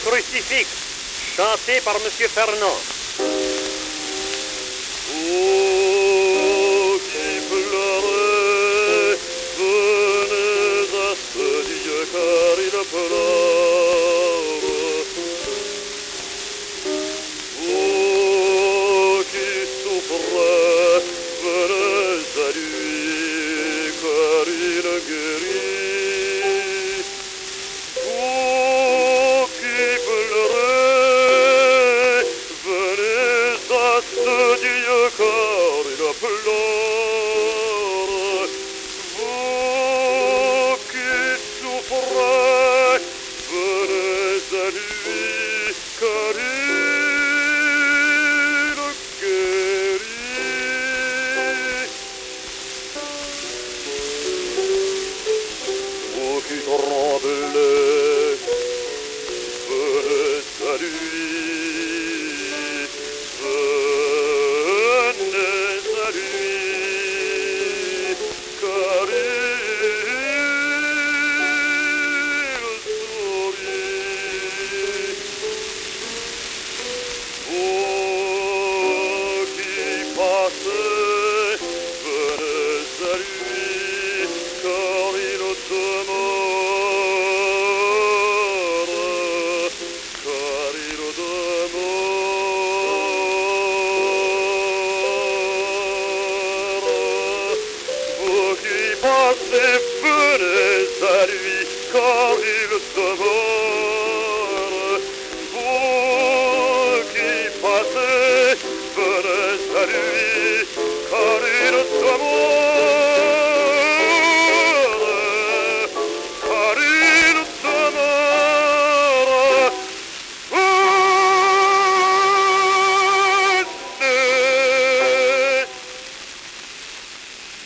crucifix, chanté par Monsieur Fernand. Oh, qui pleurait, venez à ce Dieu car il pleure. Oh, qui souffrait, venez à lui car il guérit. Oh, qui pleurait, venez à ce Dieu car il pleure. Vous qui souffrez, venez à lui